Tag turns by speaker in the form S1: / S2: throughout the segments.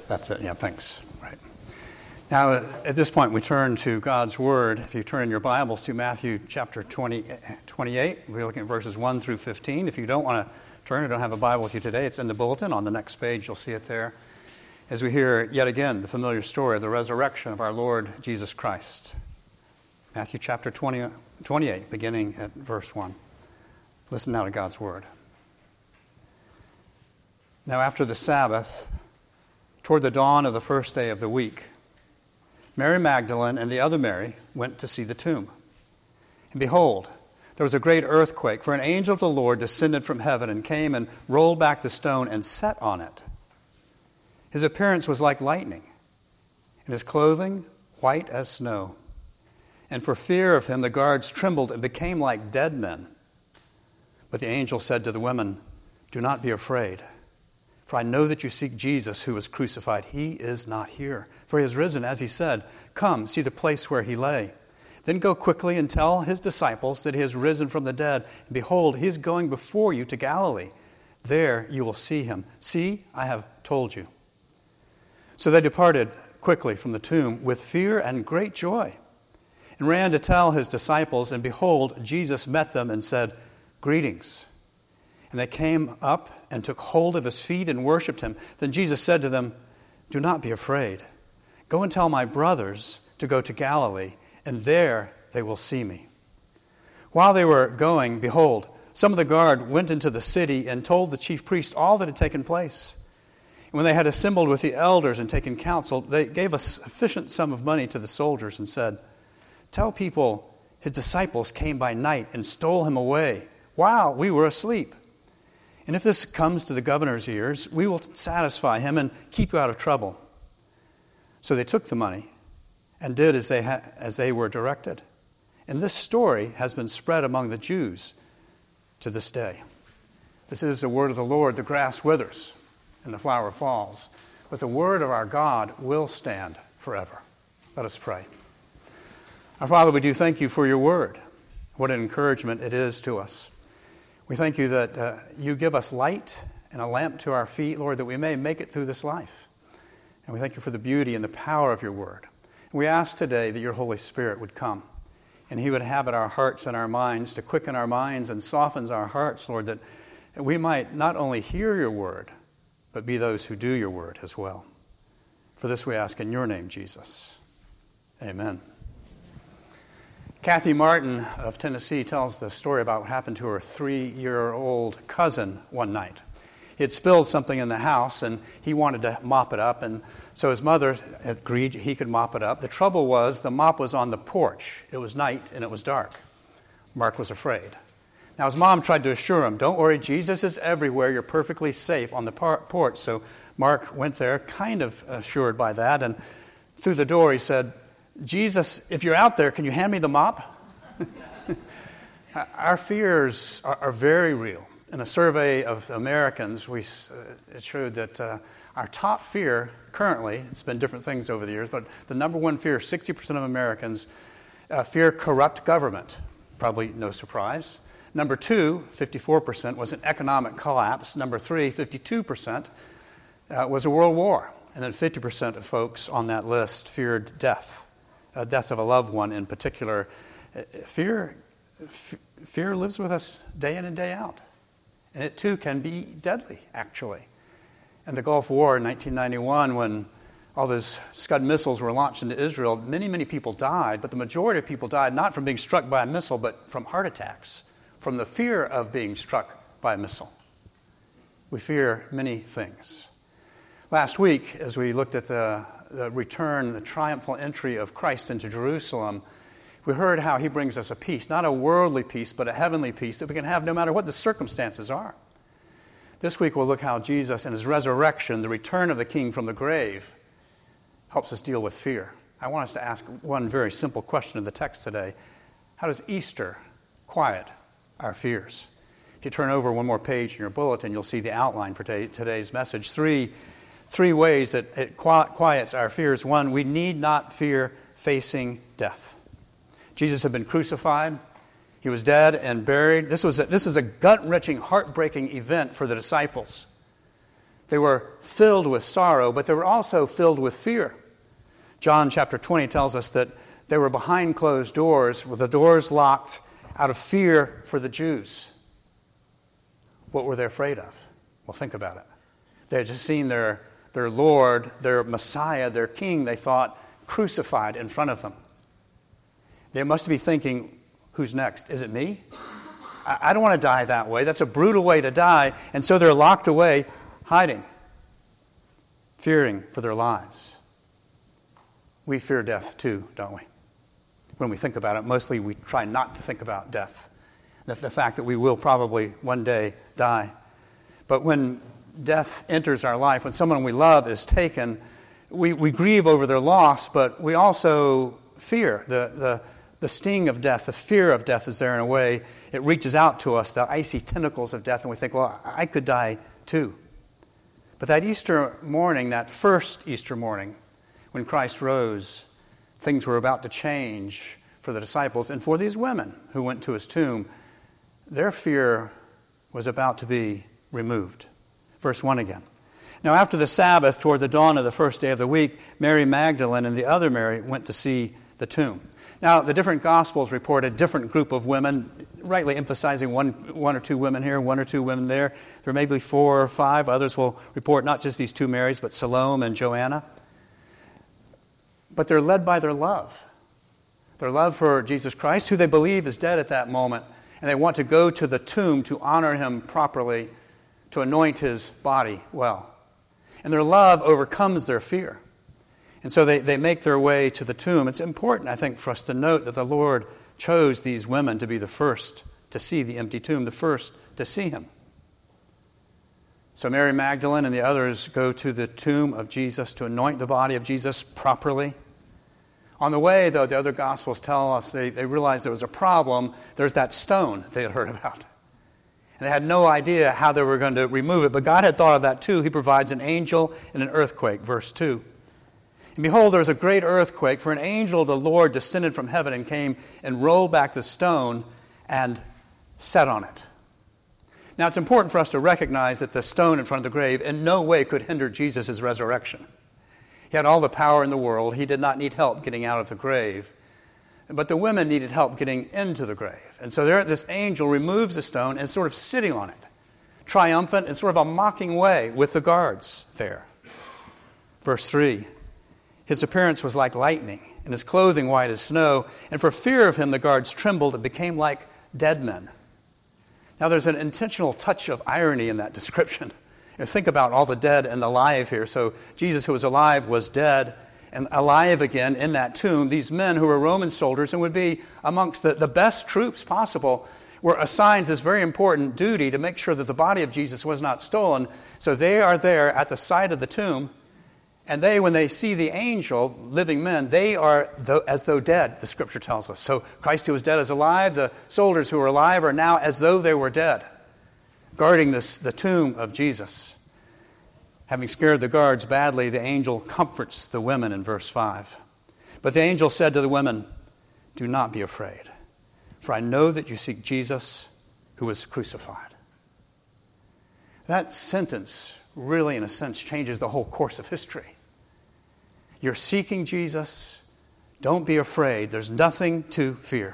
S1: That's it. Yeah, thanks. Right. Now, at this point, we turn to God's Word. If you turn in your Bibles to Matthew chapter 28, we're looking at verses 1 through 15. If you don't want to turn or don't have a Bible with you today, it's in the bulletin. On the next page, you'll see it there. As we hear yet again the familiar story of the resurrection of our Lord Jesus Christ. Matthew chapter 28, beginning at verse 1. Listen now to God's Word. Now after the Sabbath, toward the dawn of the first day of the week, Mary Magdalene and the other Mary went to see the tomb. And behold, there was a great earthquake, for an angel of the Lord descended from heaven and came and rolled back the stone and sat on it. His appearance was like lightning, and his clothing white as snow. And for fear of him, the guards trembled and became like dead men. But the angel said to the women, "Do not be afraid, for I know that you seek Jesus who was crucified. He is not here, for he is risen, as he said. Come, see the place where he lay. Then go quickly and tell his disciples that he has risen from the dead. And behold, he is going before you to Galilee. There you will see him. See, I have told you." So they departed quickly from the tomb with fear and great joy, and ran to tell his disciples. And behold, Jesus met them and said, "Greetings." And they came up and took hold of his feet and worshipped him. Then Jesus said to them, "Do not be afraid. Go and tell my brothers to go to Galilee, and there they will see me." While they were going, behold, some of the guard went into the city and told the chief priests all that had taken place. And when they had assembled with the elders and taken counsel, they gave a sufficient sum of money to the soldiers and said, "Tell people his disciples came by night and stole him away while we were asleep. And if this comes to the governor's ears, we will satisfy him and keep you out of trouble." So they took the money and did as they were directed. And this story has been spread among the Jews to this day. This is the word of the Lord. The grass withers and the flower falls, but the word of our God will stand forever. Let us pray. Our Father, we do thank you for your word. What an encouragement it is to us. We thank you that you give us light and a lamp to our feet, Lord, that we may make it through this life. And we thank you for the beauty and the power of your word. And we ask today that your Holy Spirit would come and he would inhabit our hearts and our minds, to quicken our minds and softens our hearts, Lord, that we might not only hear your word, but be those who do your word as well. For this we ask in your name, Jesus. Amen. Kathy Martin of Tennessee tells the story about what happened to her 3-year-old cousin one night. He had spilled something in the house, and he wanted to mop it up, and so his mother agreed he could mop it up. The trouble was the mop was on the porch. It was night, and it was dark. Mark was afraid. Now, his mom tried to assure him, "Don't worry, Jesus is everywhere. You're perfectly safe on the porch." So Mark went there, kind of assured by that, and through the door he said, "Jesus, if you're out there, can you hand me the mop?" Our fears are very real. In a survey of Americans, it showed that our top fear currently, it's been different things over the years, but the number one fear, 60% of Americans fear corrupt government. Probably no surprise. Number 2, 54%, was an economic collapse. Number 3, 52%, was a world war. And then 50% of folks on that list feared death. Death of a loved one in particular. Fear lives with us day in and day out. And it too can be deadly, actually. In the Gulf War in 1991, when all those Scud missiles were launched into Israel, many, many people died, but the majority of people died not from being struck by a missile, but from heart attacks, from the fear of being struck by a missile. We fear many things. Last week, as we looked at the return, the triumphal entry of Christ into Jerusalem, we heard how he brings us a peace, not a worldly peace, but a heavenly peace that we can have no matter what the circumstances are. This week we'll look how Jesus and his resurrection, the return of the King from the grave, helps us deal with fear. I want us to ask one very simple question of the text today. How does Easter quiet our fears? If you turn over one more page in your bulletin, you'll see the outline for today's message. Three ways that it quiets our fears. One, we need not fear facing death. Jesus had been crucified. He was dead and buried. This was a gut-wrenching, heartbreaking event for the disciples. They were filled with sorrow, but they were also filled with fear. John chapter 20 tells us that they were behind closed doors, with the doors locked out of fear for the Jews. What were they afraid of? Well, think about it. They had just seen their Lord, their Messiah, their King, they thought, crucified in front of them. They must be thinking, who's next? Is it me? I don't want to die that way. That's a brutal way to die. And so they're locked away, hiding, fearing for their lives. We fear death too, don't we? When we think about it, mostly we try not to think about death. The fact that we will probably one day die. But when death enters our life, when someone we love is taken, we grieve over their loss, but we also fear. The sting of death, the fear of death is there in a way. It reaches out to us, the icy tentacles of death, and we think, well, I could die too. But that Easter morning, that first Easter morning, when Christ rose, things were about to change for the disciples and for these women who went to his tomb. Their fear was about to be removed. Verse 1 again. Now after the Sabbath, toward the dawn of the first day of the week, Mary Magdalene and the other Mary went to see the tomb. Now the different Gospels report a different group of women, rightly emphasizing one or two women here, one or two women there. There may be 4 or 5. Others will report not just these two Marys, but Salome and Joanna. But they're led by their love. Their love for Jesus Christ, who they believe is dead at that moment. And they want to go to the tomb to honor him properly, to anoint his body well. And their love overcomes their fear. And so they make their way to the tomb. It's important, I think, for us to note that the Lord chose these women to be the first to see the empty tomb, the first to see him. So Mary Magdalene and the others go to the tomb of Jesus to anoint the body of Jesus properly. On the way, though, the other Gospels tell us they realized there was a problem. There's that stone they had heard about. And they had no idea how they were going to remove it. But God had thought of that too. He provides an angel and an earthquake, verse 2. And behold, there was a great earthquake, for an angel of the Lord descended from heaven and came and rolled back the stone and sat on it. Now, it's important for us to recognize that the stone in front of the grave in no way could hinder Jesus' resurrection. He had all the power in the world. He did not need help getting out of the grave. But the women needed help getting into the grave. And so this angel removes the stone and is sort of sitting on it, triumphant in sort of a mocking way with the guards there. Verse 3, his appearance was like lightning, and his clothing white as snow. And for fear of him, the guards trembled and became like dead men. Now, there's an intentional touch of irony in that description. Think about all the dead and alive here. So Jesus, who was alive, was dead and alive again in that tomb. These men who were Roman soldiers and would be amongst the best troops possible were assigned this very important duty to make sure that the body of Jesus was not stolen. So they are there at the side of the tomb. And they, when they see the angel, living men, they are as though dead, the Scripture tells us. So Christ who was dead is alive. The soldiers who were alive are now as though they were dead, guarding the tomb of Jesus. Having scared the guards badly, the angel comforts the women in verse 5. But the angel said to the women, "Do not be afraid, for I know that you seek Jesus who was crucified." That sentence really, in a sense, changes the whole course of history. You're seeking Jesus. Don't be afraid. There's nothing to fear.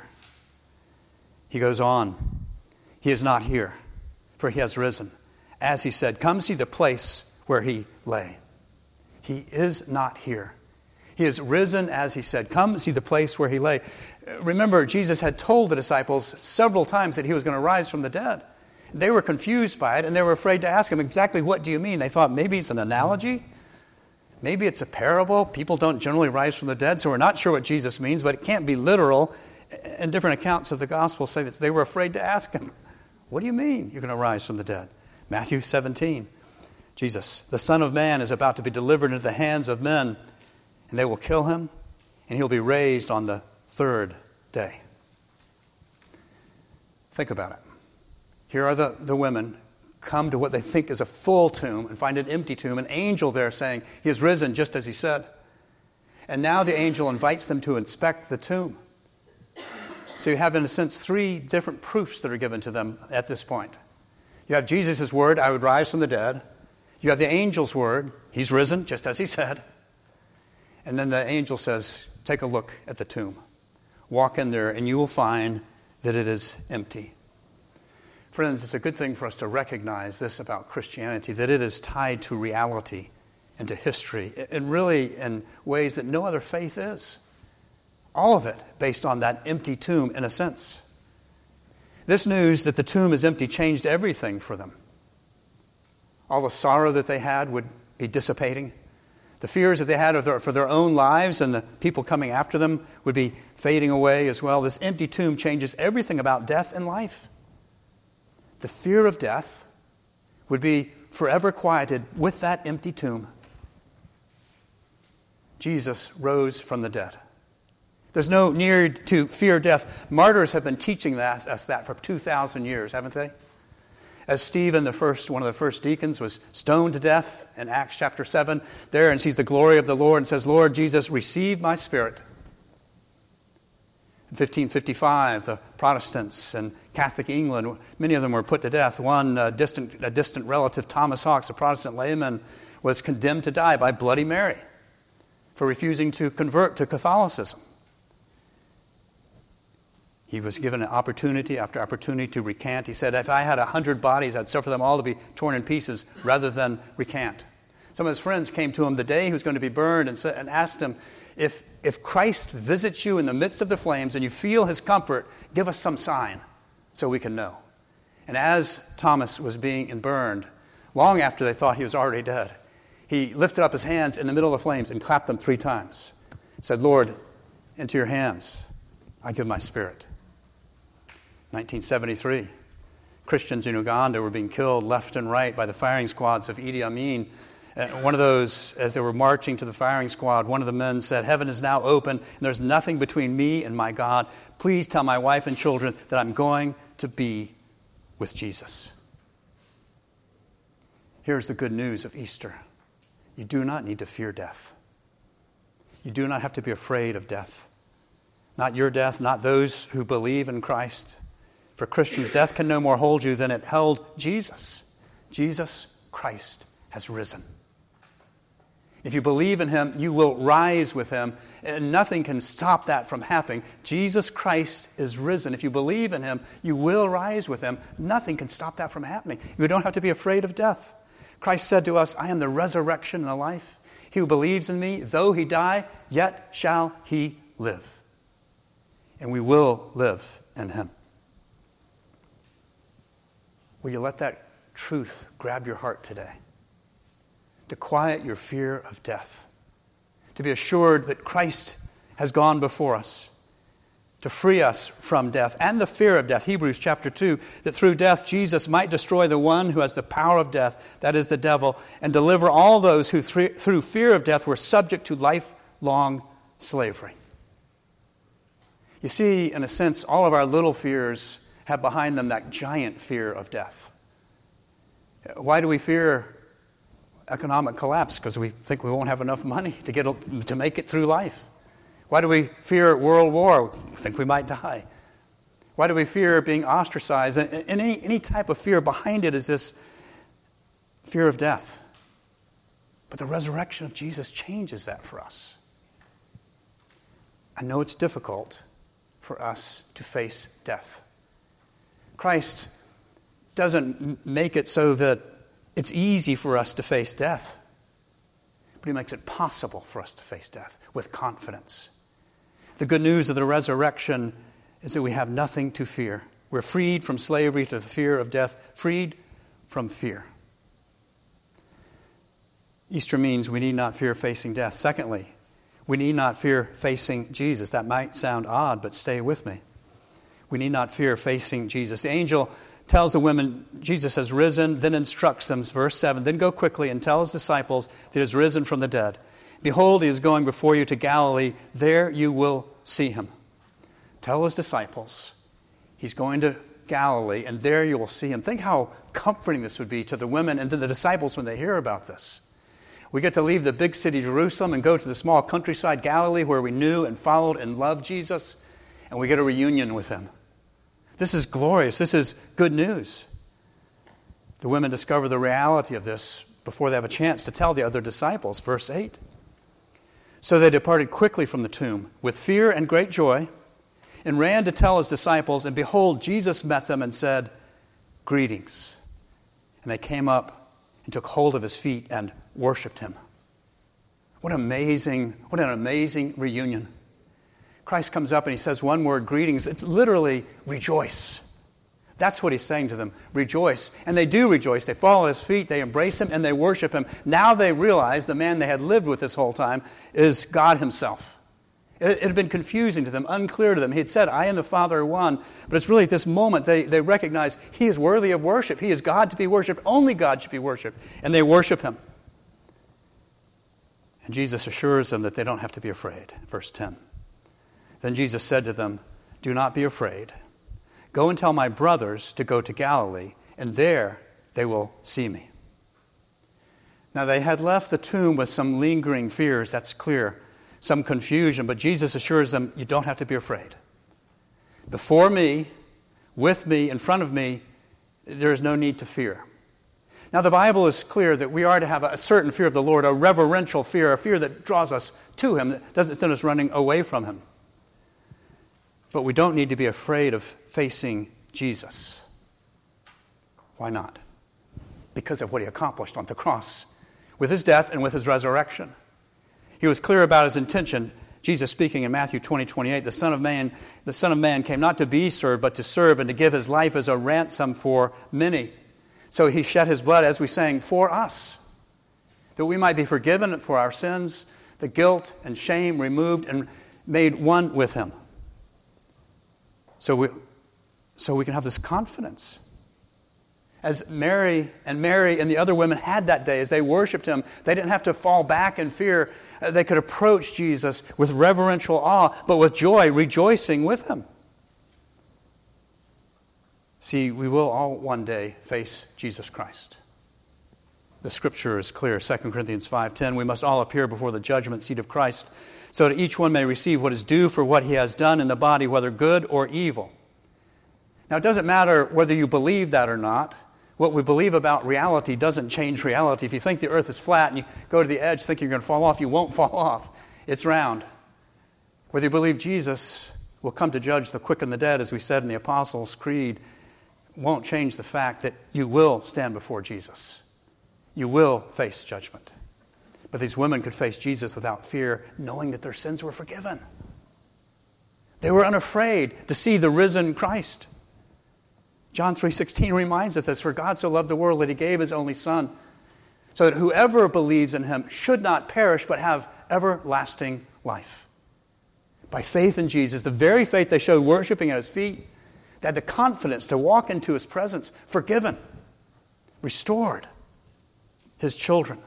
S1: He goes on. He is not here, for he has risen. As he said, come see the place where he lay. He is not here. He is risen as he said. Come see the place where he lay. Remember, Jesus had told the disciples several times that he was going to rise from the dead. They were confused by it, and they were afraid to ask him, exactly what do you mean? They thought maybe it's an analogy. Maybe it's a parable. People don't generally rise from the dead, so we're not sure what Jesus means, but it can't be literal. And different accounts of the gospel say that they were afraid to ask him, what do you mean you're going to rise from the dead? Matthew 17, Jesus, the Son of Man is about to be delivered into the hands of men, and they will kill him, and he'll be raised on the third day. Think about it. Here are the women come to what they think is a full tomb and find an empty tomb, an angel there saying, he is risen just as he said. And now the angel invites them to inspect the tomb. So you have, in a sense, 3 different proofs that are given to them at this point. You have Jesus' word, I would rise from the dead. You have the angel's word. He's risen, just as he said. And then the angel says, take a look at the tomb. Walk in there, and you will find that it is empty. Friends, it's a good thing for us to recognize this about Christianity, that it is tied to reality and to history, and really in ways that no other faith is. All of it based on that empty tomb, in a sense. This news that the tomb is empty changed everything for them. All the sorrow that they had would be dissipating. The fears that they had for their own lives and the people coming after them would be fading away as well. This empty tomb changes everything about death and life. The fear of death would be forever quieted with that empty tomb. Jesus rose from the dead. There's no need to fear death. Martyrs have been teaching us that for 2,000 years, haven't they? As Stephen, one of the first deacons, was stoned to death in Acts chapter 7, there and sees the glory of the Lord and says, Lord Jesus, receive my spirit. In 1555, the Protestants in Catholic England, many of them were put to death. One, a distant relative, Thomas Hawkes, a Protestant layman, was condemned to die by Bloody Mary for refusing to convert to Catholicism. He was given an opportunity after opportunity to recant. He said, if I had 100 bodies, I'd suffer them all to be torn in pieces rather than recant. Some of his friends came to him the day he was going to be burned and asked him, if Christ visits you in the midst of the flames and you feel his comfort, give us some sign so we can know. And as Thomas was being burned, long after they thought he was already dead, he lifted up his hands in the middle of the flames and clapped them 3 times. He said, Lord, into your hands I give my spirit. 1973, Christians in Uganda were being killed left and right by the firing squads of Idi Amin. One of those, as they were marching to the firing squad, one of the men said, heaven is now open, and there's nothing between me and my God. Please tell my wife and children that I'm going to be with Jesus. Here's the good news of Easter. You do not need to fear death. You do not have to be afraid of death. Not your death, not those who believe in Christ. For Christians, death can no more hold you than it held Jesus. Jesus Christ has risen. If you believe in him, you will rise with him, and nothing can stop that from happening. Jesus Christ is risen. If you believe in him, you will rise with him. Nothing can stop that from happening. You don't have to be afraid of death. Christ said to us, I am the resurrection and the life. He who believes in me, though he die, yet shall he live. And we will live in him. Will you let that truth grab your heart today? To quiet your fear of death. To be assured that Christ has gone before us. To free us from death and the fear of death. Hebrews chapter 2, that through death Jesus might destroy the one who has the power of death, that is the devil, and deliver all those who through fear of death were subject to lifelong slavery. You see, in a sense, all of our little fears have behind them that giant fear of death. Why do we fear economic collapse? Because we think we won't have enough money to make it through life. Why do we fear world war? We think we might die. Why do we fear being ostracized? And any type of fear behind it is this fear of death. But the resurrection of Jesus changes that for us. I know it's difficult for us to face death. Christ doesn't make it so that it's easy for us to face death, but he makes it possible for us to face death with confidence. The good news of the resurrection is that we have nothing to fear. We're freed from slavery to the fear of death, freed from fear. Easter means we need not fear facing death. Secondly, we need not fear facing Jesus. That might sound odd, but stay with me. We need not fear facing Jesus. The angel tells the women Jesus has risen, then instructs them, verse 7, then go quickly and tell his disciples that he has risen from the dead. Behold, he is going before you to Galilee. There you will see him. Tell his disciples he's going to Galilee, and there you will see him. Think how comforting this would be to the women and to the disciples when they hear about this. We get to leave the big city, Jerusalem, and go to the small countryside, Galilee, where we knew and followed and loved Jesus, and we get a reunion with him. This is glorious. This is good news. The women discover the reality of this before they have a chance to tell the other disciples. Verse 8. So they departed quickly from the tomb with fear and great joy, and ran to tell his disciples, and behold, Jesus met them and said, Greetings. And they came up and took hold of his feet and worshipped him. What an amazing reunion. Christ comes up and he says one word, greetings. It's literally rejoice. That's what he's saying to them, rejoice. And they do rejoice. They fall at his feet, they embrace him, and they worship him. Now they realize the man they had lived with this whole time is God himself. It had been confusing to them, unclear to them. He had said, I and the Father are one. But it's really at this moment they recognize he is worthy of worship. He is God to be worshipped. Only God should be worshipped. And they worship him. And Jesus assures them that they don't have to be afraid. Verse 10. Then Jesus said to them, Do not be afraid. Go and tell my brothers to go to Galilee, and there they will see me. Now they had left the tomb with some lingering fears, that's clear, some confusion, but Jesus assures them, you don't have to be afraid. Before me, with me, in front of me, there is no need to fear. Now the Bible is clear that we are to have a certain fear of the Lord, a reverential fear, a fear that draws us to him, that doesn't send us running away from him. But we don't need to be afraid of facing Jesus. Why not? Because of what he accomplished on the cross, with his death and with his resurrection. He was clear about his intention. Jesus speaking in Matthew 20:28, the Son of Man came not to be served, but to serve and to give his life as a ransom for many. So he shed his blood, as we sang, for us, that we might be forgiven for our sins, the guilt and shame removed and made one with him. So we can have this confidence. As Mary and the other women had that day, as they worshiped him, they didn't have to fall back in fear. They could approach Jesus with reverential awe, but with joy, rejoicing with him. See, we will all one day face Jesus Christ. The scripture is clear, 2 Corinthians 5:10, we must all appear before the judgment seat of Christ, so that each one may receive what is due for what he has done in the body, whether good or evil. Now, it doesn't matter whether you believe that or not. What we believe about reality doesn't change reality. If you think the earth is flat and you go to the edge thinking you're going to fall off, you won't fall off. It's round. Whether you believe Jesus will come to judge the quick and the dead, as we said in the Apostles' Creed, won't change the fact that you will stand before Jesus. You will face judgment. But these women could face Jesus without fear, knowing that their sins were forgiven. They were unafraid to see the risen Christ. John 3:16 reminds us this, for God so loved the world that he gave his only Son, so that whoever believes in him should not perish but have everlasting life. By faith in Jesus, the very faith they showed worshiping at his feet, they had the confidence to walk into his presence, forgiven, restored, his children.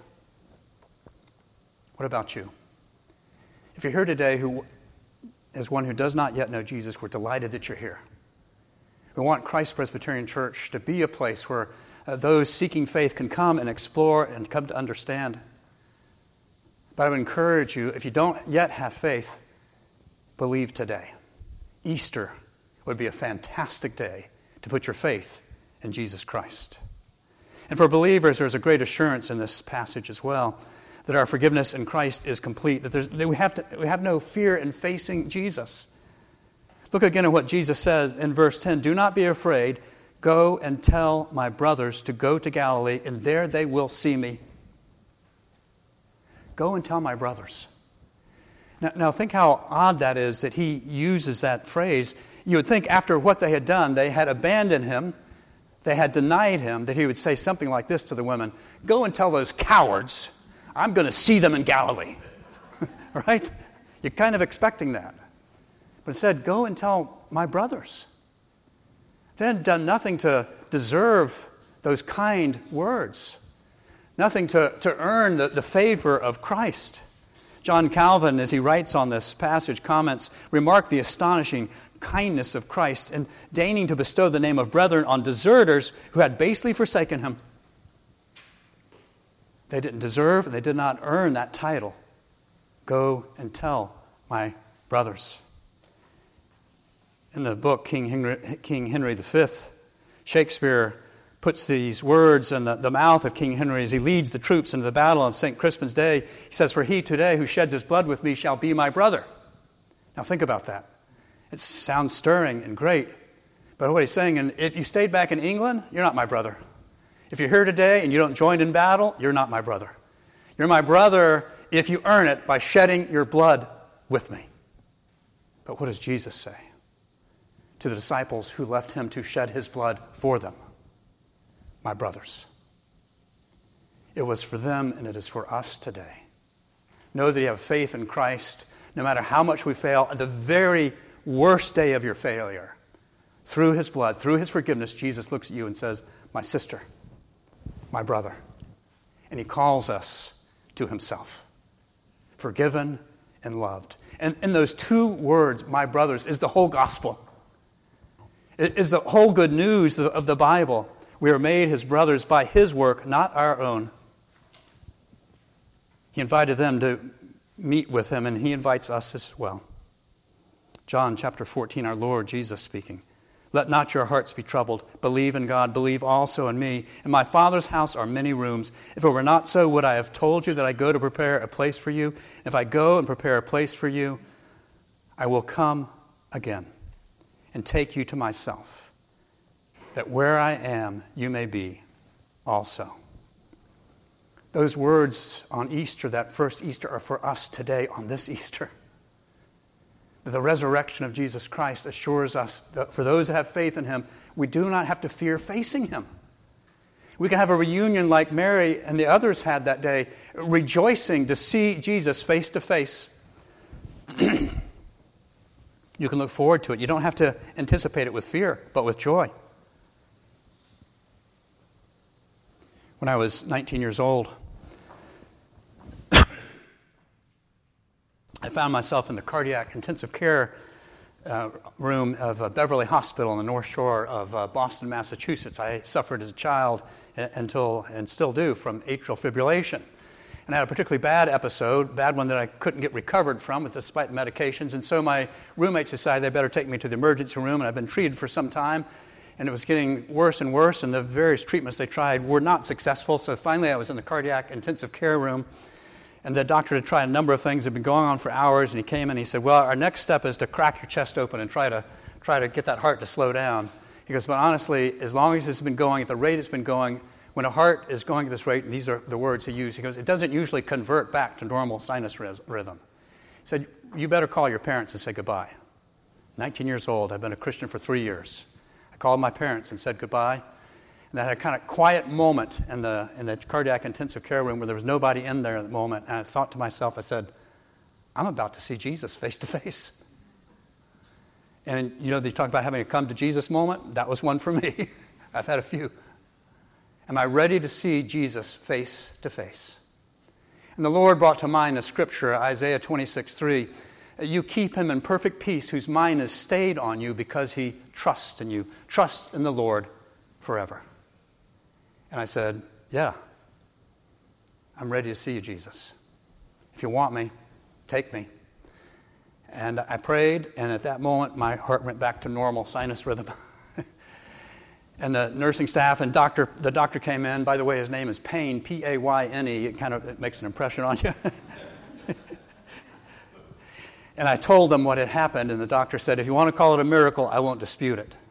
S1: What about you? If you're here today as one who does not yet know Jesus, we're delighted that you're here. We want Christ Presbyterian Church to be a place where those seeking faith can come and explore and come to understand. But I would encourage you, if you don't yet have faith, believe today. Easter would be a fantastic day to put your faith in Jesus Christ. And for believers, there's a great assurance in this passage as well, that our forgiveness in Christ is complete, that we have no fear in facing Jesus. Look again at what Jesus says in verse 10. Do not be afraid. Go and tell my brothers to go to Galilee, and there they will see me. Go and tell my brothers. Now think how odd that is that he uses that phrase. You would think after what they had done, they had abandoned him, they had denied him, that he would say something like this to the women. Go and tell those cowards, I'm going to see them in Galilee. Right? You're kind of expecting that. But instead, go and tell my brothers. They had done nothing to deserve those kind words. Nothing to earn the favor of Christ. John Calvin, as he writes on this passage, comments, remark the astonishing kindness of Christ in deigning to bestow the name of brethren on deserters who had basely forsaken him. They didn't deserve and they did not earn that title. Go and tell my brothers. In the book King Henry V, Shakespeare puts these words in the mouth of King Henry as he leads the troops into the battle of St. Crispin's Day. He says, "For he today who sheds his blood with me shall be my brother." Now think about that. It sounds stirring and great. But what he's saying, and if you stayed back in England, you're not my brother. If you're here today and you don't join in battle, you're not my brother. You're my brother if you earn it by shedding your blood with me. But what does Jesus say to the disciples who left him to shed his blood for them? My brothers. It was for them and it is for us today. Know that you have faith in Christ, no matter how much we fail, at the very worst day of your failure. Through his blood, through his forgiveness, Jesus looks at you and says, "My sister, my brother." And he calls us to himself, forgiven and loved. And in those two words, my brothers, is the whole gospel. It is the whole good news of the Bible. We are made his brothers by his work, not our own. He invited them to meet with him, and he invites us as well. John chapter 14, our Lord Jesus speaking. "Let not your hearts be troubled. Believe in God. Believe also in me. In my Father's house are many rooms. If it were not so, would I have told you that I go to prepare a place for you? If I go and prepare a place for you, I will come again and take you to myself, that where I am, you may be also." Those words on Easter, that first Easter, are for us today on this Easter. The resurrection of Jesus Christ assures us that for those that have faith in him, we do not have to fear facing him. We can have a reunion like Mary and the others had that day, rejoicing to see Jesus face to face. You can look forward to it. You don't have to anticipate it with fear, but with joy. When I was 19 years old, I found myself in the cardiac intensive care room of Beverly Hospital on the North Shore of Boston, Massachusetts. I suffered as a child and still do, from atrial fibrillation. And I had a particularly bad episode, bad one that I couldn't get recovered from despite medications. And so my roommates decided they better take me to the emergency room, and I've been treated for some time. And it was getting worse and worse, and the various treatments they tried were not successful. So finally I was in the cardiac intensive care room. And the doctor had tried a number of things that had been going on for hours, and he came in and he said, "Well, our next step is to crack your chest open and try to get that heart to slow down." He goes, "But honestly, as long as it's been going at the rate it's been going, when a heart is going at this rate," and these are the words he used, he goes, "it doesn't usually convert back to normal sinus rhythm." He said, "You better call your parents and say goodbye." 19 years old, I've been a Christian for 3 years. I called my parents and said goodbye. And I had a kind of quiet moment in the cardiac intensive care room where there was nobody in there at the moment. And I thought to myself, I said, I'm about to see Jesus face to face. And you know, they talk about having a come to Jesus moment. That was one for me. I've had a few. Am I ready to see Jesus face to face? And the Lord brought to mind the scripture, Isaiah 26:3. "You keep him in perfect peace, whose mind is stayed on you because he trusts in you." Trusts in the Lord forever. And I said, "Yeah, I'm ready to see you, Jesus. If you want me, take me." And I prayed, and at that moment, my heart went back to normal sinus rhythm. And the nursing staff and the doctor came in. By the way, his name is Payne, P-A-Y-N-E. It makes an impression on you. And I told them what had happened, and the doctor said, "If you want to call it a miracle, I won't dispute it.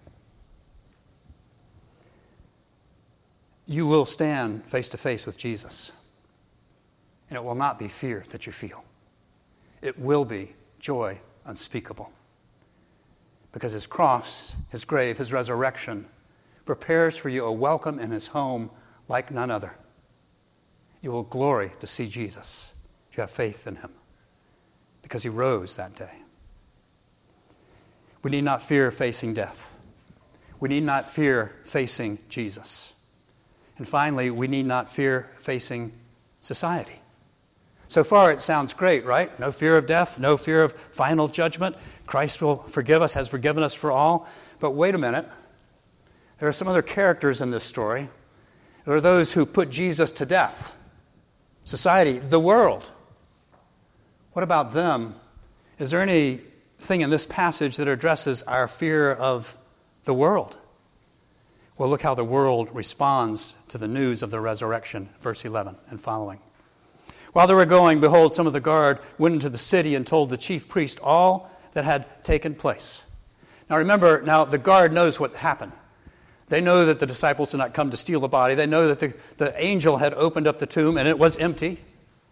S1: You will stand face to face with Jesus. And it will not be fear that you feel. It will be joy unspeakable. Because his cross, his grave, his resurrection prepares for you a welcome in his home like none other. You will glory to see Jesus if you have faith in him. Because he rose that day. We need not fear facing death. We need not fear facing Jesus. And finally, we need not fear facing society. So far, it sounds great, right? No fear of death, no fear of final judgment. Christ will forgive us, has forgiven us for all. But wait a minute. There are some other characters in this story. There are those who put Jesus to death. Society, the world. What about them? Is there anything in this passage that addresses our fear of the world? Well, look how the world responds to the news of the resurrection, verse 11 and following. While they were going, behold, some of the guard went into the city and told the chief priest all that had taken place. Now remember, the guard knows what happened. They know that the disciples did not come to steal the body. They know that the angel had opened up the tomb and it was empty.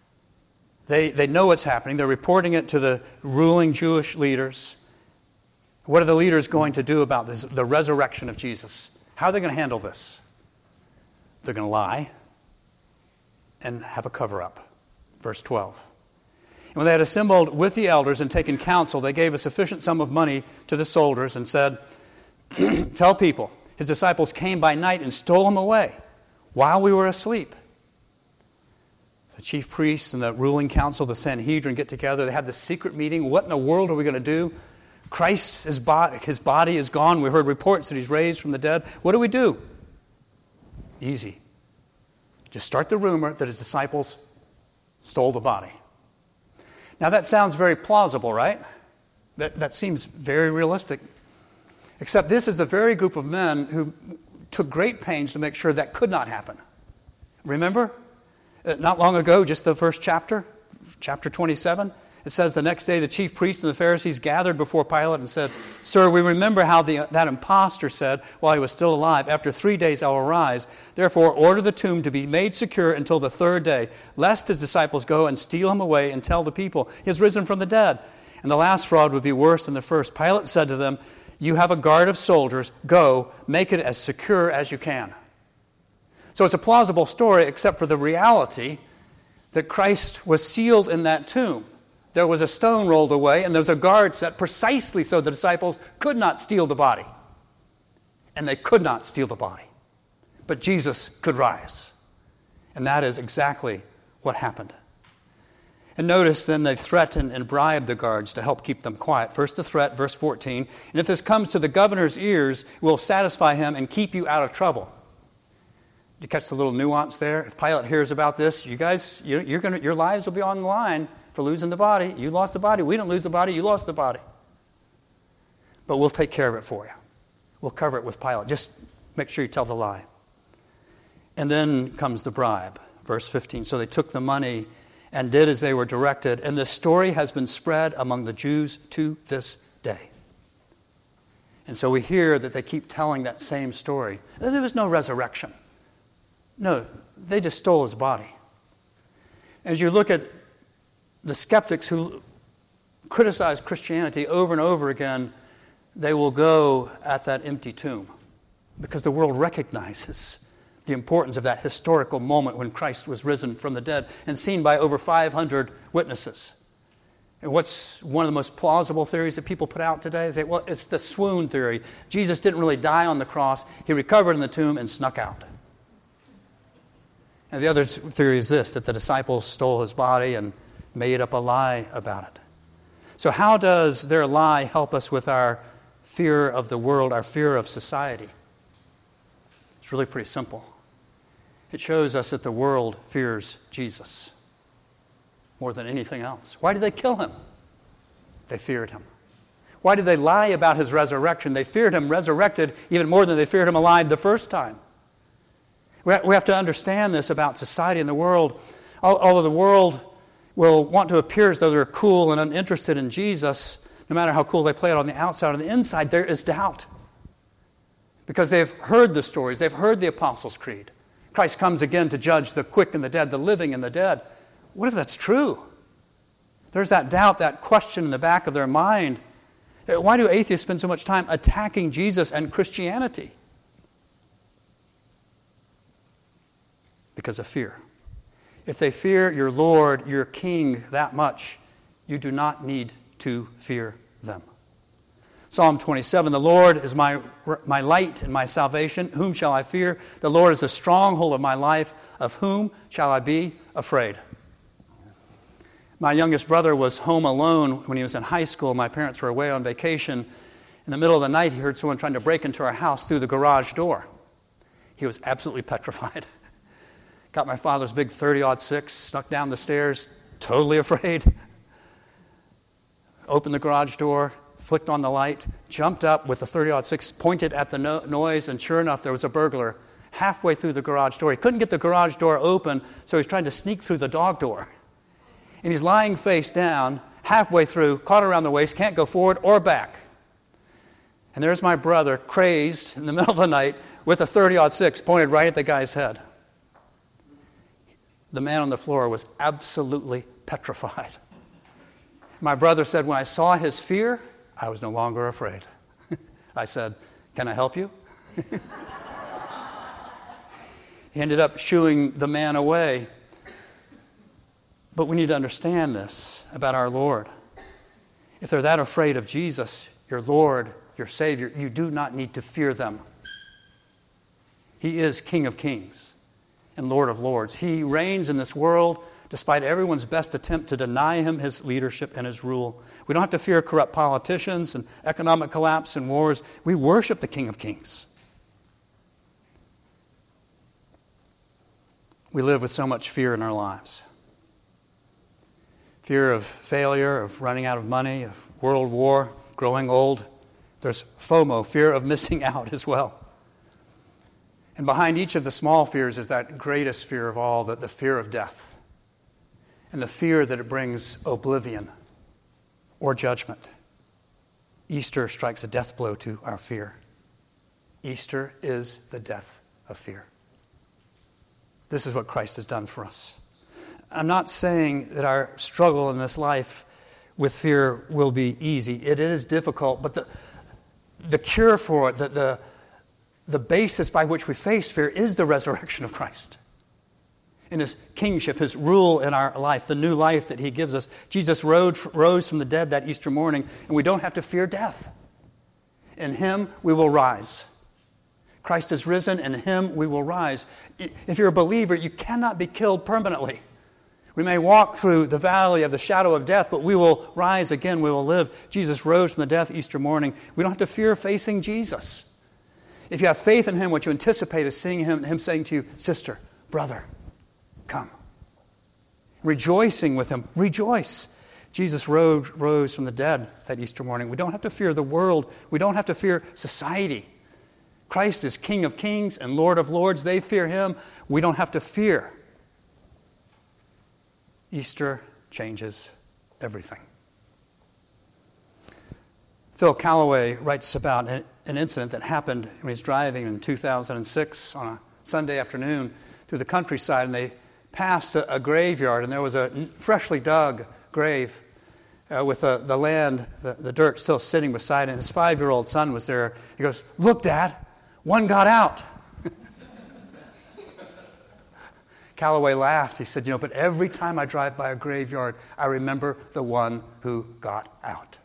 S1: They know what's happening. They're reporting it to the ruling Jewish leaders. What are the leaders going to do about this, the resurrection of Jesus? How are they going to handle this? They're going to lie and have a cover-up. Verse 12. And when they had assembled with the elders and taken counsel, they gave a sufficient sum of money to the soldiers and said, tell people, his disciples came by night and stole him away while we were asleep. The chief priests and the ruling council, the Sanhedrin, get together. They have this secret meeting. What in the world are we going to do? Christ, his body is gone. We heard reports that he's raised from the dead. What do we do? Easy. Just start the rumor that his disciples stole the body. Now that sounds very plausible, right? That seems very realistic. Except this is the very group of men who took great pains to make sure that could not happen. Remember? Not long ago, just the first chapter 27, it says, the next day the chief priests and the Pharisees gathered before Pilate and said, Sir, we remember how that impostor said while he was still alive, after 3 days I will rise. Therefore order the tomb to be made secure until the third day, lest his disciples go and steal him away and tell the people, he has risen from the dead. And the last fraud would be worse than the first. Pilate said to them, you have a guard of soldiers. Go, make it as secure as you can. So it's a plausible story, except for the reality that Christ was sealed in that tomb. There was a stone rolled away, and there was a guard set precisely so the disciples could not steal the body. And they could not steal the body. But Jesus could rise. And that is exactly what happened. And notice then they threaten and bribe the guards to help keep them quiet. First the threat, verse 14. And if this comes to the governor's ears, we'll satisfy him and keep you out of trouble. Did you catch the little nuance there? If Pilate hears about this, you guys, your lives will be on the line for losing the body. You lost the body. We didn't lose the body. You lost the body. But we'll take care of it for you. We'll cover it with Pilate. Just make sure you tell the lie. And then comes the bribe. Verse 15. So they took the money and did as they were directed. And this story has been spread among the Jews to this day. And so we hear that they keep telling that same story. There was no resurrection. No, they just stole his body. As you look at the skeptics who criticize Christianity over and over again, they will go at that empty tomb because the world recognizes the importance of that historical moment when Christ was risen from the dead and seen by over 500 witnesses. And what's one of the most plausible theories that people put out today? They say, well, it's the swoon theory. Jesus didn't really die on the cross. He recovered in the tomb and snuck out. And the other theory is this, that the disciples stole his body and made up a lie about it. So how does their lie help us with our fear of the world, our fear of society? It's really pretty simple. It shows us that the world fears Jesus more than anything else. Why did they kill him? They feared him. Why did they lie about his resurrection? They feared him resurrected even more than they feared him alive the first time. We have to understand this about society and the world. Although the world will want to appear as though they're cool and uninterested in Jesus, no matter how cool they play it on the outside, on the inside there is doubt. Because they've heard the stories, they've heard the Apostles' Creed. Christ comes again to judge the quick and the dead, the living and the dead. What if that's true? There's that doubt, that question in the back of their mind. Why do atheists spend so much time attacking Jesus and Christianity? Because of fear. If they fear your Lord, your King that much, you do not need to fear them. Psalm 27, the Lord is my light and my salvation. Whom shall I fear? The Lord is the stronghold of my life. Of whom shall I be afraid? My youngest brother was home alone when he was in high school. My parents were away on vacation. In the middle of the night, he heard someone trying to break into our house through the garage door. He was absolutely petrified. Got my father's big 30-06, snuck down the stairs, totally afraid. Opened the garage door, flicked on the light, jumped up with the 30-06, pointed at the noise, and sure enough, there was a burglar halfway through the garage door. He couldn't get the garage door open, so he's trying to sneak through the dog door. And he's lying face down, halfway through, caught around the waist, can't go forward or back. And there's my brother, crazed, in the middle of the night, with a 30-06 pointed right at the guy's head. The man on the floor was absolutely petrified. My brother said, when I saw his fear, I was no longer afraid. I said, "Can I help you?" He ended up shooing the man away. But we need to understand this about our Lord. If they're that afraid of Jesus, your Lord, your Savior, you do not need to fear them. He is King of Kings and Lord of Lords. He reigns in this world despite everyone's best attempt to deny him his leadership and his rule. We don't have to fear corrupt politicians and economic collapse and wars. We worship the King of Kings. We live with so much fear in our lives. Fear of failure, of running out of money, of world war, growing old. There's FOMO, fear of missing out as well. And behind each of the small fears is that greatest fear of all, the fear of death. And the fear that it brings oblivion or judgment. Easter strikes a death blow to our fear. Easter is the death of fear. This is what Christ has done for us. I'm not saying that our struggle in this life with fear will be easy. It is difficult, but the cure for it, the basis by which we face fear is the resurrection of Christ. In his kingship, his rule in our life, the new life that he gives us. Jesus rose from the dead that Easter morning, and we don't have to fear death. In him we will rise. Christ is risen, and in him we will rise. If you're a believer, you cannot be killed permanently. We may walk through the valley of the shadow of death, but we will rise again, we will live. Jesus rose from the death Easter morning. We don't have to fear facing Jesus. If you have faith in him, what you anticipate is seeing him saying to you, "Sister, brother, come." Rejoicing with him. Rejoice. Jesus rose from the dead that Easter morning. We don't have to fear the world. We don't have to fear society. Christ is King of Kings and Lord of Lords. They fear him. We don't have to fear. Easter changes everything. Phil Callaway writes about an incident that happened when he was driving in 2006 on a Sunday afternoon through the countryside, and they passed a graveyard, and there was a freshly dug grave with the land, the dirt still sitting beside it. And his 5-year-old son was there. He goes, "Look, Dad, one got out." Callaway laughed. He said, "But every time I drive by a graveyard, I remember the one who got out."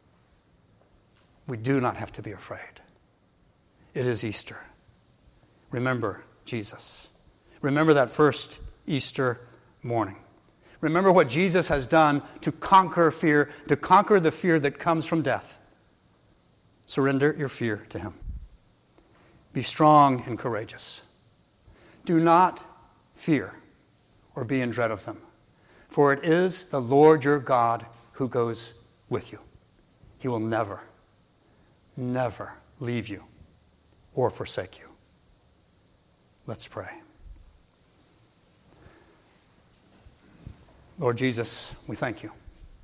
S1: We do not have to be afraid. It is Easter. Remember Jesus. Remember that first Easter morning. Remember what Jesus has done to conquer fear, to conquer the fear that comes from death. Surrender your fear to him. Be strong and courageous. Do not fear or be in dread of them, for it is the Lord your God who goes with you. He will never, never leave you or forsake you. Let's pray. Lord Jesus, we thank you.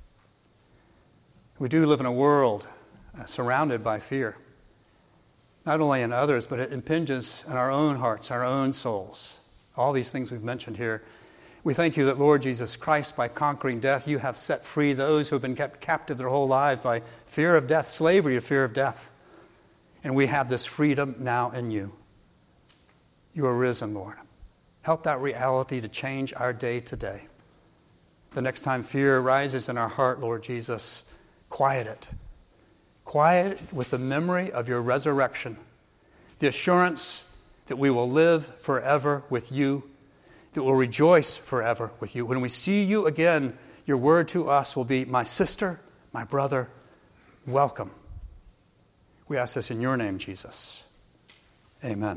S1: We do live in a world surrounded by fear, not only in others, but it impinges on our own hearts, our own souls. All these things we've mentioned here. We thank you that, Lord Jesus Christ, by conquering death, you have set free those who have been kept captive their whole lives by fear of death, slavery to fear of death. And we have this freedom now in you. You are risen, Lord. Help that reality to change our day today. The next time fear rises in our heart, Lord Jesus, quiet it. Quiet it with the memory of your resurrection, the assurance that we will live forever with you, that we'll rejoice forever with you. When we see you again, your word to us will be, "My sister, my brother, welcome." We ask this in your name, Jesus. Amen.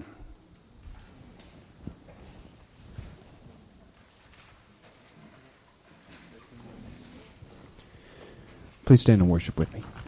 S2: Please stand and worship with me.